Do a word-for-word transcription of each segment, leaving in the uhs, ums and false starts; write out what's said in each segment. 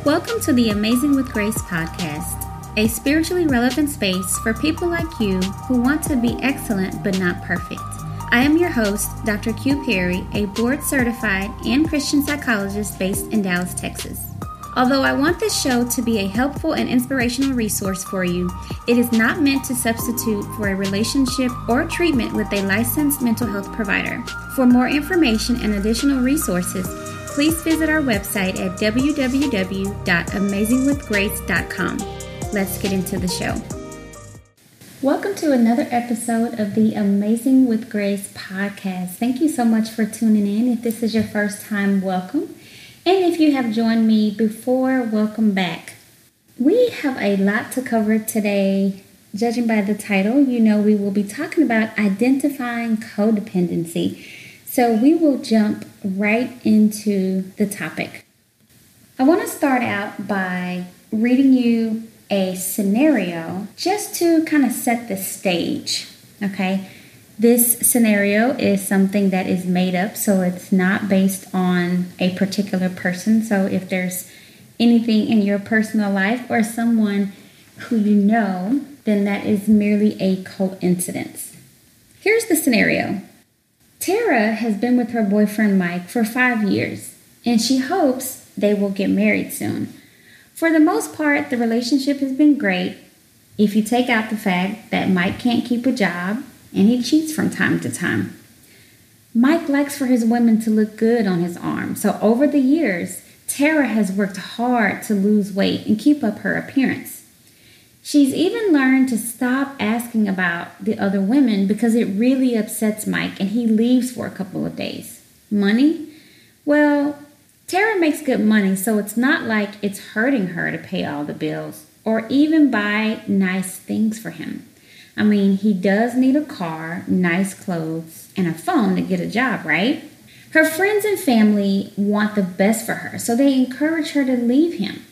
Welcome to the Amazing with Grace podcast, a spiritually relevant space for people like you who want to be excellent but not perfect. I am your host, Doctor Q Perry, a board-certified and Christian psychologist based in Dallas, Texas. Although I want this show to be a helpful and inspirational resource for you, it is not meant to substitute for a relationship or treatment with a licensed mental health provider. For more information and additional resources, please visit our website at w w w dot amazing with grace dot com. Let's get into the show. Welcome to another episode of the Amazing with Grace podcast. Thank you so much for tuning in. If this is your first time, welcome. And if you have joined me before, welcome back. We have a lot to cover today. Judging by the title, you know we will be talking about identifying codependency. So we will jump right into the topic. I want to start out by reading you a scenario just to kind of set the stage, okay? This scenario is something that is made up, so it's not based on a particular person. So if there's anything in your personal life or someone who you know, then that is merely a coincidence. Here's the scenario. Tara has been with her boyfriend Mike for five years, and she hopes they will get married soon. For the most part, the relationship has been great if you take out the fact that Mike can't keep a job and he cheats from time to time. Mike likes for his women to look good on his arm, so over the years, Tara has worked hard to lose weight and keep up her appearance. She's even learned to stop asking about the other women because it really upsets Mike and he leaves for a couple of days. Money? Well, Tara makes good money, so it's not like it's hurting her to pay all the bills or even buy nice things for him. I mean, he does need a car, nice clothes, and a phone to get a job, right? Her friends and family want the best for her, so they encourage her to leave him.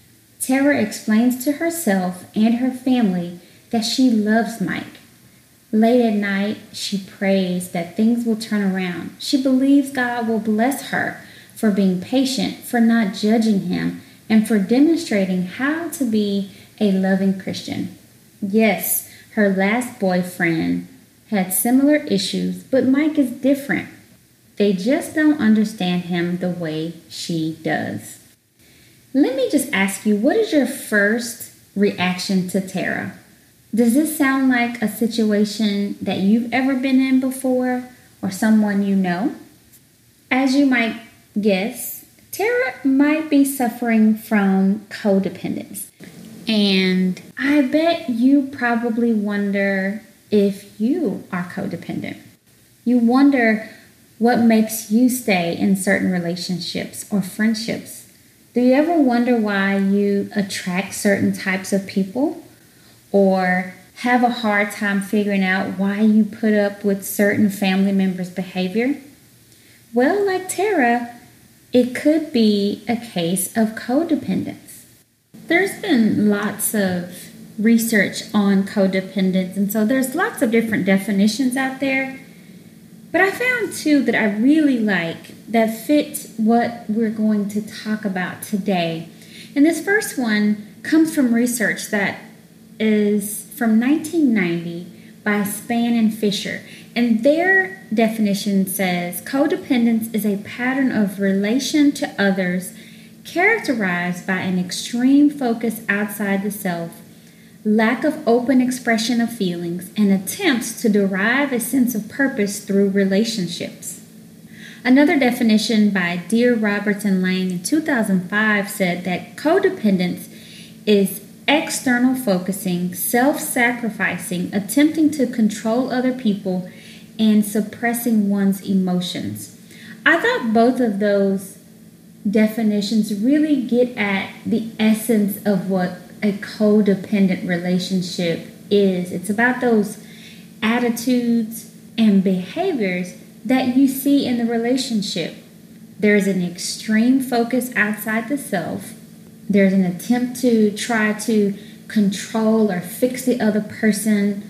Tara explains to herself and her family that she loves Mike. Late at night, she prays that things will turn around. She believes God will bless her for being patient, for not judging him, and for demonstrating how to be a loving Christian. Yes, her last boyfriend had similar issues, but Mike is different. They just don't understand him the way she does. Let me just ask you, what is your first reaction to Tara? Does this sound like a situation that you've ever been in before or someone you know? As you might guess, Tara might be suffering from codependence. And I bet you probably wonder if you are codependent. You wonder what makes you stay in certain relationships or friendships. Do you ever wonder why you attract certain types of people or have a hard time figuring out why you put up with certain family members' behavior? Well, like Tara, it could be a case of codependence. There's been lots of research on codependence, and so there's lots of different definitions out there. But I found two that I really like that fit what we're going to talk about today. And this first one comes from research that is from nineteen ninety by Span and Fisher. And their definition says, codependence is a pattern of relation to others characterized by an extreme focus outside the self, lack of open expression of feelings, and attempts to derive a sense of purpose through relationships. Another definition by Dear Roberts and Lang in two thousand five said that codependence is external focusing, self-sacrificing, attempting to control other people, and suppressing one's emotions. I thought both of those definitions really get at the essence of what a codependent relationship is. It's about those attitudes and behaviors that you see in the relationship. There's an extreme focus outside the self. There's an attempt to try to control or fix the other person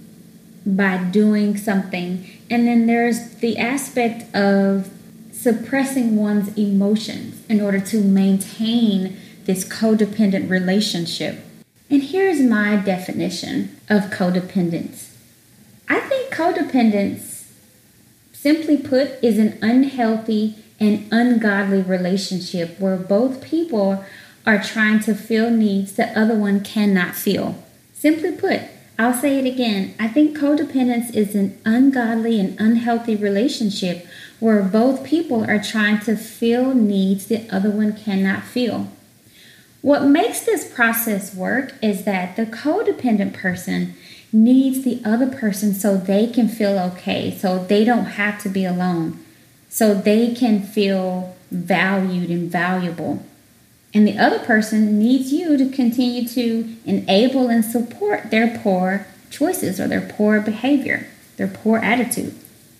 by doing something. And then there's the aspect of suppressing one's emotions in order to maintain this codependent relationship. And here's my definition of codependence. I think codependence, simply put, is an unhealthy and ungodly relationship where both people are trying to fill needs the other one cannot fill. Simply put, I'll say it again. I think codependence is an ungodly and unhealthy relationship where both people are trying to fill needs the other one cannot fill. What makes this process work is that the codependent person needs the other person so they can feel okay, so they don't have to be alone, so they can feel valued and valuable. And the other person needs you to continue to enable and support their poor choices or their poor behavior, their poor attitude.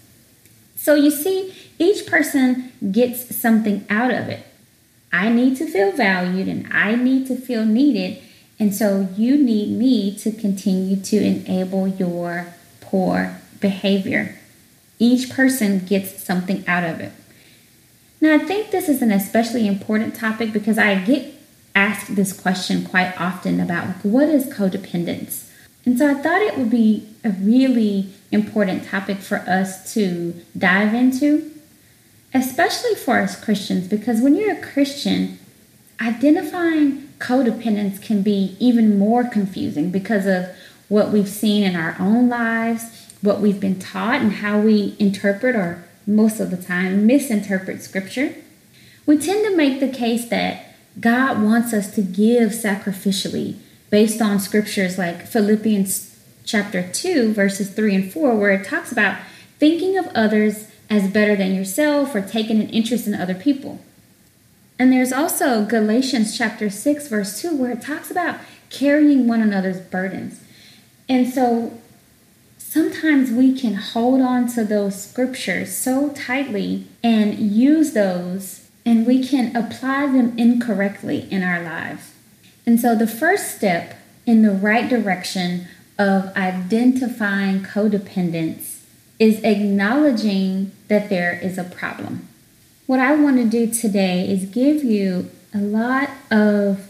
So you see, each person gets something out of it. I need to feel valued and I need to feel needed. And so you need me to continue to enable your poor behavior. Each person gets something out of it. Now, I think this is an especially important topic because I get asked this question quite often about like, what is codependence? And so I thought it would be a really important topic for us to dive into, especially for us Christians, because when you're a Christian, identifying codependence can be even more confusing because of what we've seen in our own lives, what we've been taught, and how we interpret or most of the time misinterpret scripture. We tend to make the case that God wants us to give sacrificially based on scriptures like Philippians chapter two, verses three and four, where it talks about thinking of others as better than yourself or taking an interest in other people. And there's also Galatians chapter six, verse two, where it talks about carrying one another's burdens. And so sometimes we can hold on to those scriptures so tightly and use those, and we can apply them incorrectly in our lives. And so the first step in the right direction of identifying codependence is acknowledging that there is a problem. What I want to do today is give you a lot of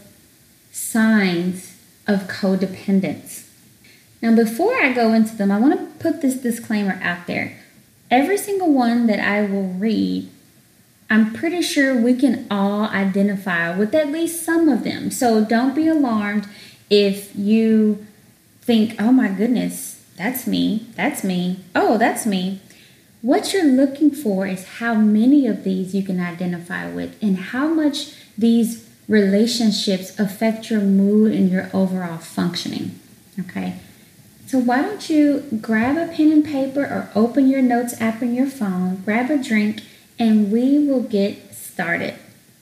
signs of codependence. Now, before I go into them, I want to put this disclaimer out there. Every single one that I will read, I'm pretty sure we can all identify with at least some of them. So don't be alarmed if you think, oh my goodness, that's me, that's me, oh, that's me. What you're looking for is how many of these you can identify with and how much these relationships affect your mood and your overall functioning, okay? So why don't you grab a pen and paper or open your notes app on your phone, grab a drink, and we will get started.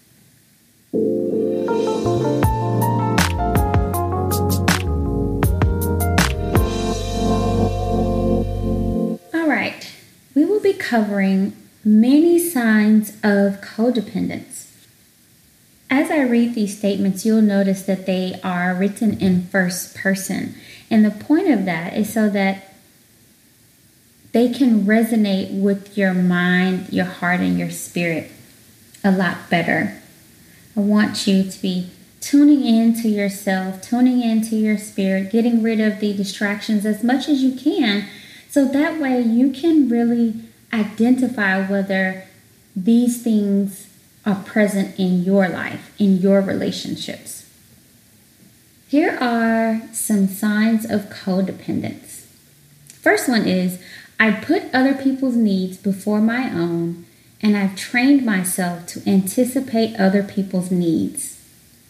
All right, we will be covering many signs of codependence. As I read these statements, you'll notice that they are written in first person. And the point of that is so that they can resonate with your mind, your heart, and your spirit a lot better. I want you to be tuning into yourself, tuning into your spirit, getting rid of the distractions as much as you can, so that way you can really identify whether these things are present in your life, in your relationships. Here are some signs of codependence. First one is, I put other people's needs before my own, and I've trained myself to anticipate other people's needs.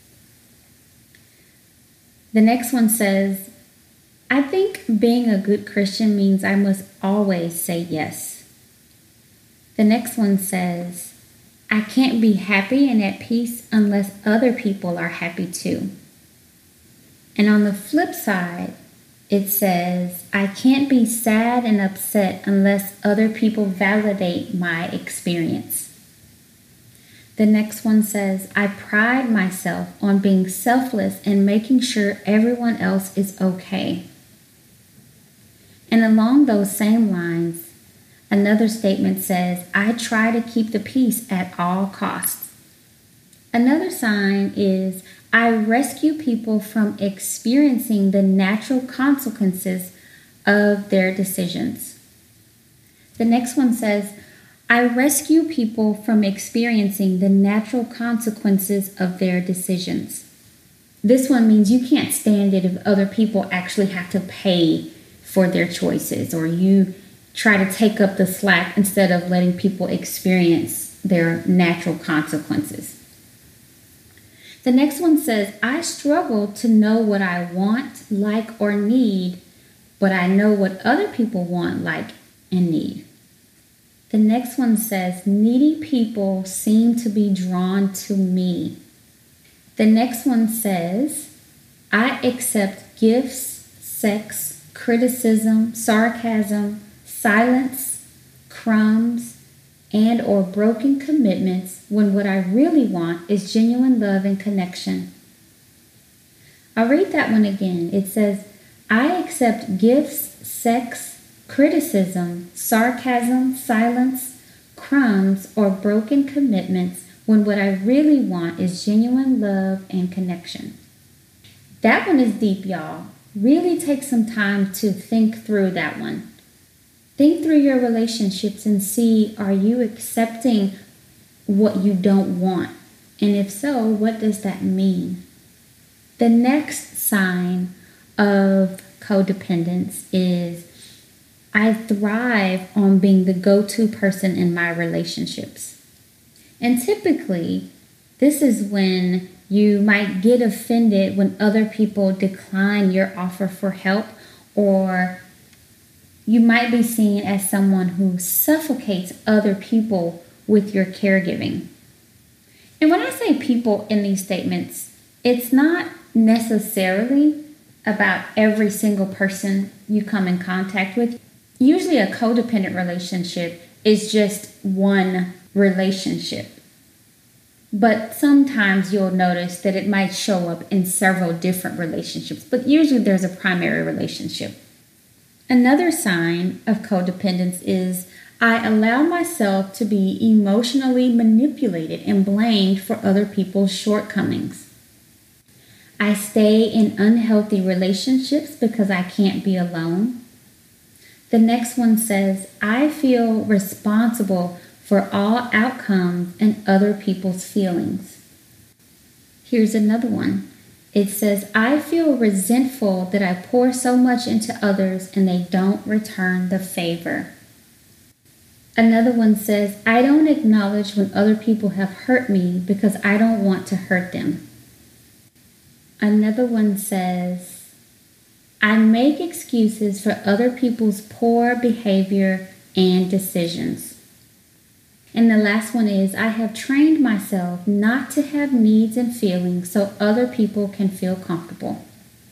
The next one says, I think being a good Christian means I must always say yes. The next one says, I can't be happy and at peace unless other people are happy too. And on the flip side, it says, I can't be sad and upset unless other people validate my experience. The next one says, I pride myself on being selfless and making sure everyone else is okay. And along those same lines, another statement says, I try to keep the peace at all costs. Another sign is, I rescue people from experiencing the natural consequences of their decisions. The next one says, I rescue people from experiencing the natural consequences of their decisions. This one means you can't stand it if other people actually have to pay for their choices, or you try to take up the slack instead of letting people experience their natural consequences. The next one says, I struggle to know what I want, like, or need, but I know what other people want, like, and need. The next one says, needy people seem to be drawn to me. The next one says, I accept gifts, sex, criticism, sarcasm, silence, crumbs, and or broken commitments when what I really want is genuine love and connection. I'll read that one again. It says, I accept gifts, sex, criticism, sarcasm, silence, crumbs, or broken commitments when what I really want is genuine love and connection. That one is deep, y'all. Really take some time to think through that one. Think through your relationships and see, are you accepting what you don't want? And if so, what does that mean? The next sign of codependence is I thrive on being the go-to person in my relationships. And typically, this is when you might get offended when other people decline your offer for help, or you might be seen as someone who suffocates other people with your caregiving. And when I say people in these statements, it's not necessarily about every single person you come in contact with. Usually a codependent relationship is just one relationship. But sometimes you'll notice that it might show up in several different relationships, but usually there's a primary relationship. Another sign of codependence is I allow myself to be emotionally manipulated and blamed for other people's shortcomings. I stay in unhealthy relationships because I can't be alone. The next one says, I feel responsible for all outcomes and other people's feelings. Here's another one. It says, I feel resentful that I pour so much into others and they don't return the favor. Another one says, I don't acknowledge when other people have hurt me because I don't want to hurt them. Another one says, I make excuses for other people's poor behavior and decisions. And the last one is, I have trained myself not to have needs and feelings so other people can feel comfortable.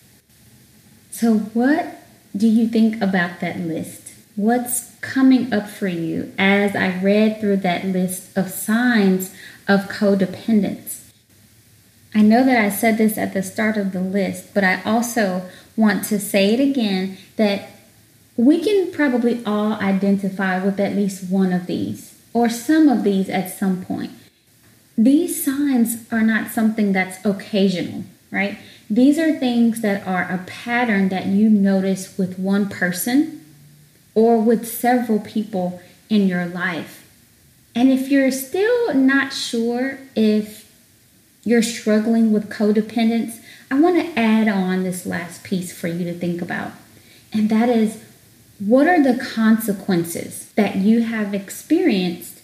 So what do you think about that list? What's coming up for you as I read through that list of signs of codependence? I know that I said this at the start of the list, but I also want to say it again, that we can probably all identify with at least one of these, or some of these at some point. These signs are not something that's occasional, right? These are things that are a pattern that you notice with one person or with several people in your life. And if you're still not sure if you're struggling with codependence, I want to add on this last piece for you to think about. And that is, what are the consequences that you have experienced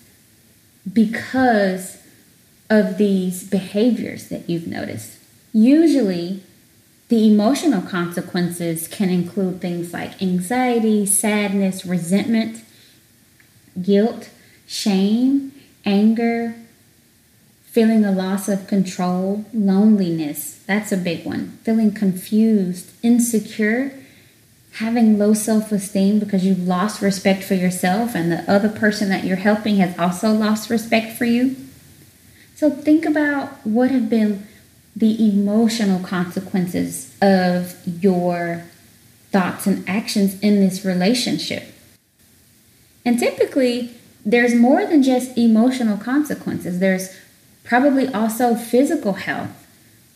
because of these behaviors that you've noticed? Usually, the emotional consequences can include things like anxiety, sadness, resentment, guilt, shame, anger, feeling a loss of control, loneliness. That's a big one. Feeling confused, insecure, having low self-esteem because you've lost respect for yourself and the other person that you're helping has also lost respect for you. So think about what have been the emotional consequences of your thoughts and actions in this relationship. And typically, there's more than just emotional consequences. There's probably also physical health.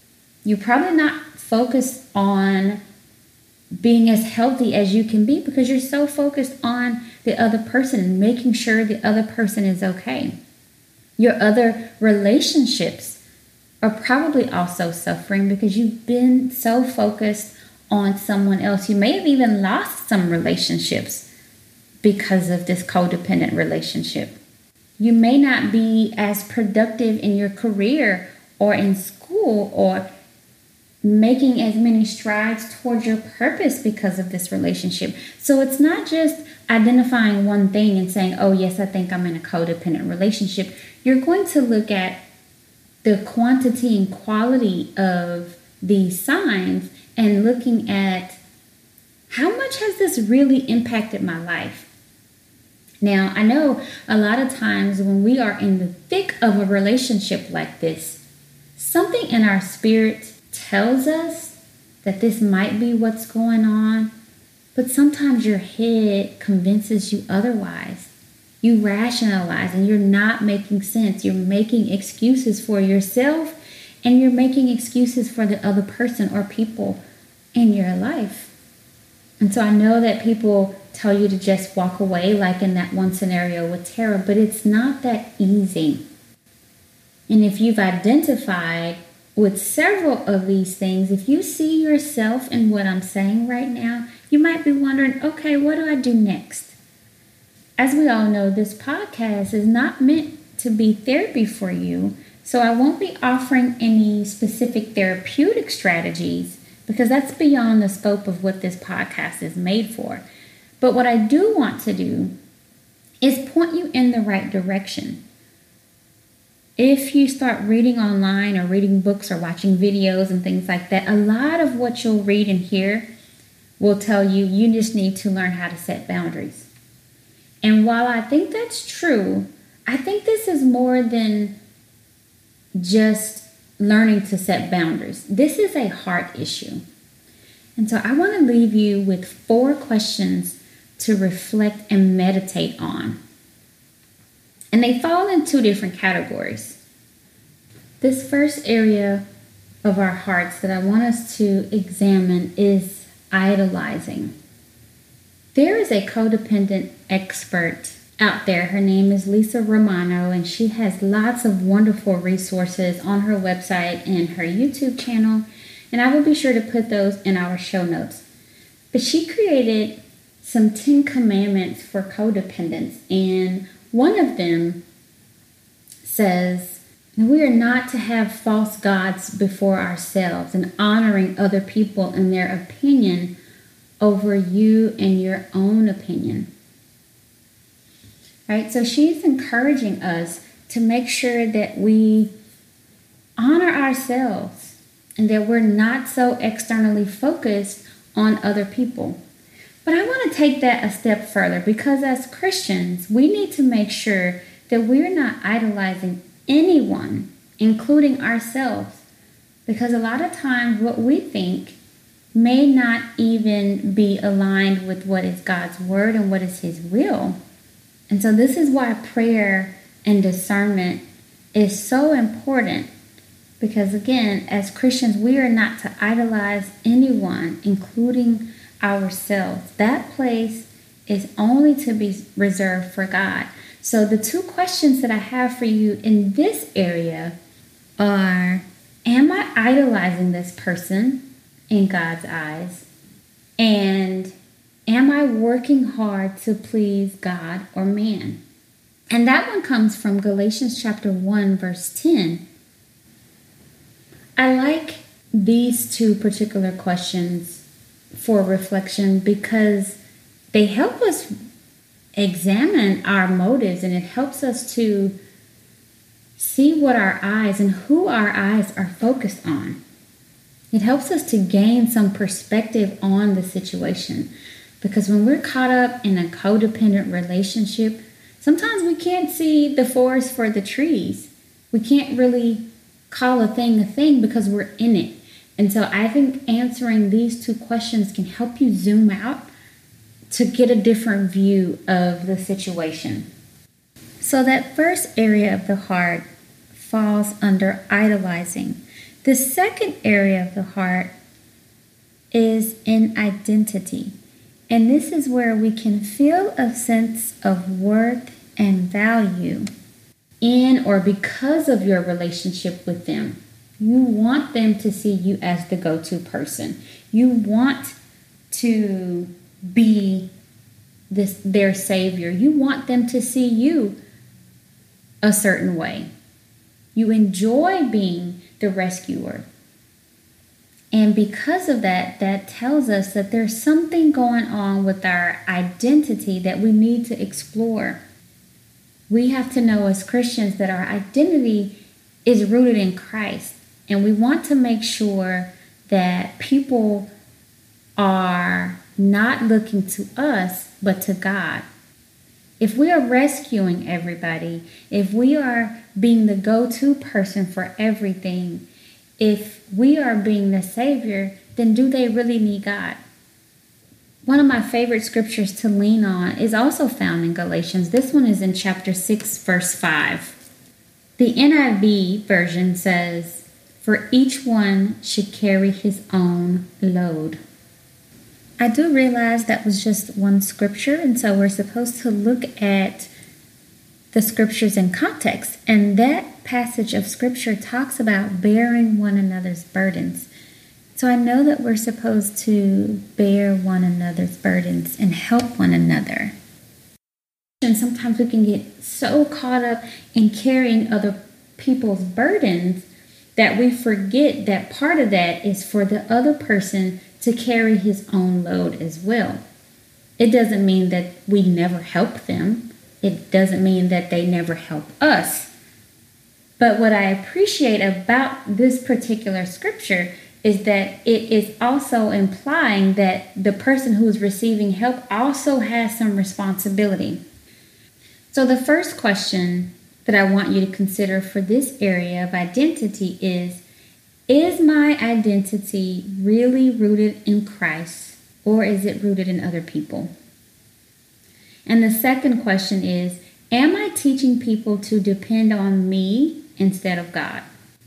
You're probably not focused on being as healthy as you can be because you're so focused on the other person and making sure the other person is okay. Your other relationships are probably also suffering because you've been so focused on someone else. You may have even lost some relationships because of this codependent relationship. You may not be as productive in your career or in school or making as many strides towards your purpose because of this relationship. So it's not just identifying one thing and saying, oh, yes, I think I'm in a codependent relationship. You're going to look at the quantity and quality of these signs and looking at how much has this really impacted my life. Now, I know a lot of times when we are in the thick of a relationship like this, something in our spirit tells us that this might be what's going on, but sometimes your head convinces you otherwise. You rationalize and you're not making sense. You're making excuses for yourself and you're making excuses for the other person or people in your life. And so I know that people tell you to just walk away, like in that one scenario with Tara, but it's not that easy. And if you've identified with several of these things, if you see yourself in what I'm saying right now, you might be wondering, okay, what do I do next? As we all know, this podcast is not meant to be therapy for you, so I won't be offering any specific therapeutic strategies because that's beyond the scope of what this podcast is made for. But what I do want to do is point you in the right direction. If you start reading online or reading books or watching videos and things like that, a lot of what you'll read and hear will tell you you just need to learn how to set boundaries. And while I think that's true, I think this is more than just learning to set boundaries. This is a heart issue. And so I want to leave you with four questions to reflect and meditate on. And they fall in two different categories. This first area of our hearts that I want us to examine is idolizing. There is a codependent expert out there. Her name is Lisa Romano, and she has lots of wonderful resources on her website and her YouTube channel. And I will be sure to put those in our show notes. But she created some Ten Commandments for codependence, and one of them says we are not to have false gods before ourselves and honoring other people and their opinion over you and your own opinion. Right? So she's encouraging us to make sure that we honor ourselves and that we're not so externally focused on other people. But I want to take that a step further because as Christians, we need to make sure that we're not idolizing anyone, including ourselves, because a lot of times what we think may not even be aligned with what is God's word and what is His will. And so this is why prayer and discernment is so important. Because again, as Christians, we are not to idolize anyone, including ourselves. That place is only to be reserved for God. So the two questions that I have for you in this area are, am I idolizing this person in God's eyes? And am I working hard to please God or man? And that one comes from Galatians chapter one, verse ten. I like these two particular questions for reflection because they help us examine our motives, and it helps us to see what our eyes and who our eyes are focused on. It helps us to gain some perspective on the situation, because when we're caught up in a codependent relationship, sometimes we can't see the forest for the trees. We can't really call a thing a thing because we're in it. And so I think answering these two questions can help you zoom out to get a different view of the situation. So that first area of the heart falls under idolizing. The second area of the heart is in identity. And this is where we can feel a sense of worth and value in or because of your relationship with them. You want them to see you as the go-to person. You want to be this their savior. You want them to see you a certain way. You enjoy being the rescuer. And because of that, that tells us that there's something going on with our identity that we need to explore. We have to know as Christians that our identity is rooted in Christ. And we want to make sure that people are not looking to us, but to God. If we are rescuing everybody, if we are being the go-to person for everything, if we are being the Savior, then do they really need God? One of my favorite scriptures to lean on is also found in Galatians. This one is in chapter six, verse five. The N I V version says, "For each one should carry his own load." I do realize that was just one scripture, and so we're supposed to look at the scriptures in context. And that passage of scripture talks about bearing one another's burdens. So I know that we're supposed to bear one another's burdens and help one another. And sometimes we can get so caught up in carrying other people's burdens that we forget that part of that is for the other person to carry his own load as well. It doesn't mean that we never help them. It doesn't mean that they never help us. But what I appreciate about this particular scripture is that it is also implying that the person who is receiving help also has some responsibility. So the first question that I want you to consider for this area of identity is, is my identity really rooted in Christ, or is it rooted in other people? And the second question is, am I teaching people to depend on me instead of God?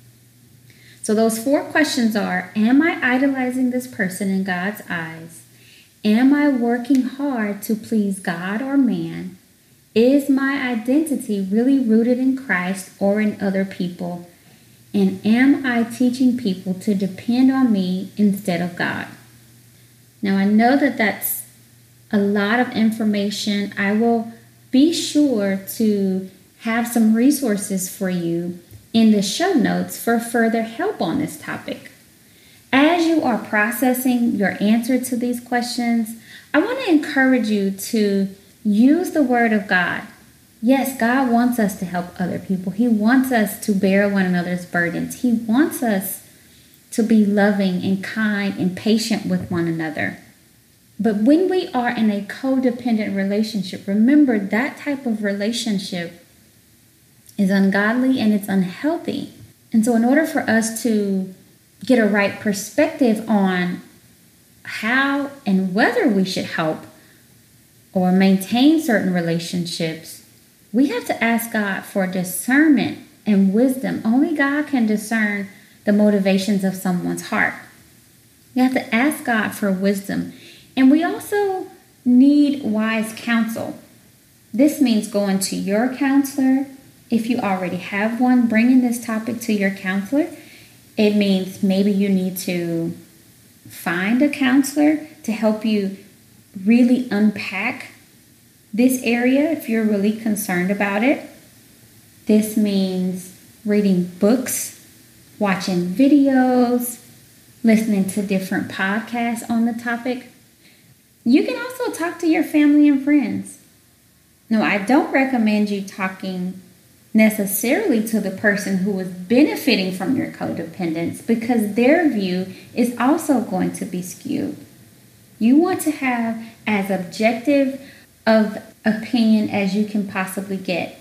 So those four questions are, am I idolizing this person in God's eyes? Am I working hard to please God or man? Is my identity really rooted in Christ or in other people? And am I teaching people to depend on me instead of God? Now, I know that that's a lot of information. I will be sure to have some resources for you in the show notes for further help on this topic. As you are processing your answer to these questions, I want to encourage you to use the Word of God. Yes, God wants us to help other people. He wants us to bear one another's burdens. He wants us to be loving and kind and patient with one another. But when we are in a codependent relationship, remember that type of relationship is ungodly and it's unhealthy. And so in order for us to get a right perspective on how and whether we should help or maintain certain relationships, we have to ask God for discernment and wisdom. Only God can discern the motivations of someone's heart. We have to ask God for wisdom. And we also need wise counsel. This means going to your counselor. If you already have one, bringing this topic to your counselor. It means maybe you need to find a counselor to help you really unpack this area if you're really concerned about it. This means reading books, watching videos, listening to different podcasts on the topic. You can also talk to your family and friends. No, I don't recommend you talking necessarily to the person who is benefiting from your codependence, because their view is also going to be skewed. You want to have as objective of opinion as you can possibly get.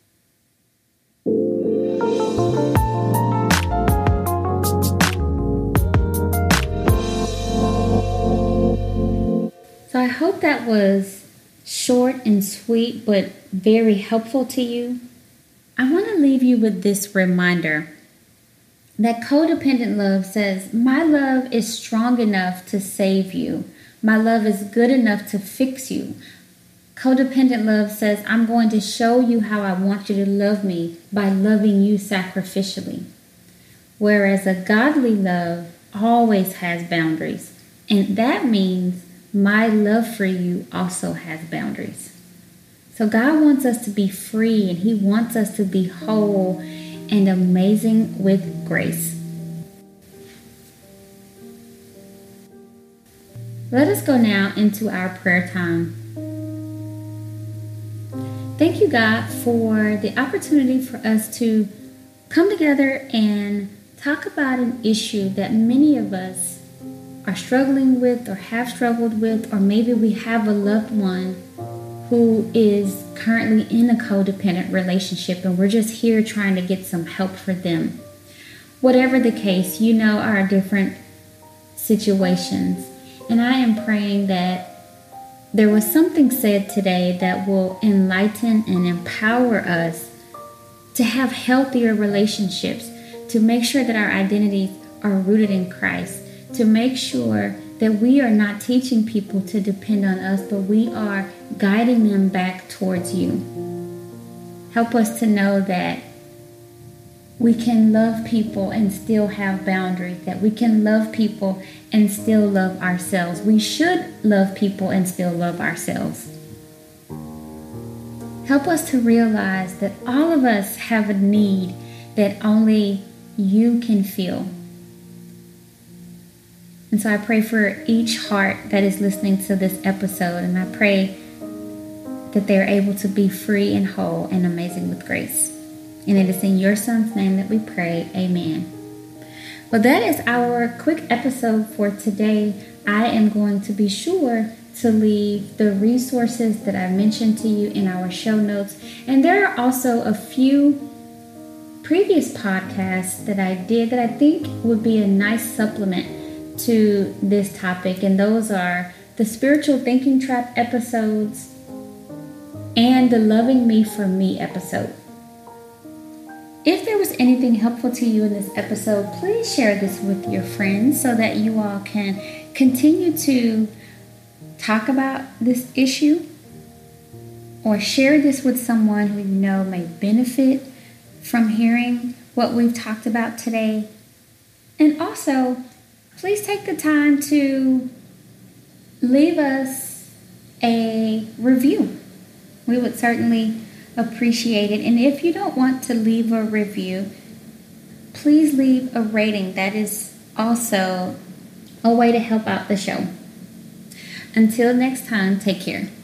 So I hope that was short and sweet, but very helpful to you. I want to leave you with this reminder. That codependent love says, my love is strong enough to save you. My love is good enough to fix you. Codependent love says, I'm going to show you how I want you to love me by loving you sacrificially. Whereas a godly love always has boundaries. And that means my love for you also has boundaries. So God wants us to be free, and He wants us to be whole and amazing with grace. Let us go now into our prayer time. Thank you, God, for the opportunity for us to come together and talk about an issue that many of us are struggling with or have struggled with, or maybe we have a loved one who is currently in a codependent relationship and we're just here trying to get some help for them. Whatever the case, you know our different situations. And I am praying that there was something said today that will enlighten and empower us to have healthier relationships, to make sure that our identities are rooted in Christ, to make sure that we are not teaching people to depend on us, but we are guiding them back towards you. Help us to know that we can love people and still have boundaries, that we can love people and still love ourselves. We should love people and still love ourselves. Help us to realize that all of us have a need that only you can feel. And so I pray for each heart that is listening to this episode, and I pray that they're able to be free and whole and amazing with grace. And it is in your Son's name that we pray. Amen. Well, that is our quick episode for today. I am going to be sure to leave the resources that I mentioned to you in our show notes. And there are also a few previous podcasts that I did that I think would be a nice supplement to this topic, and those are the Spiritual Thinking Trap episodes and the Loving Me for Me episode. If there was anything helpful to you in this episode, please share this with your friends so that you all can continue to talk about this issue, or share this with someone who you know may benefit from hearing what we've talked about today. And also, please take the time to leave us a review. We would certainly appreciate it. And if you don't want to leave a review, please leave a rating. That is also a way to help out the show. Until next time, take care.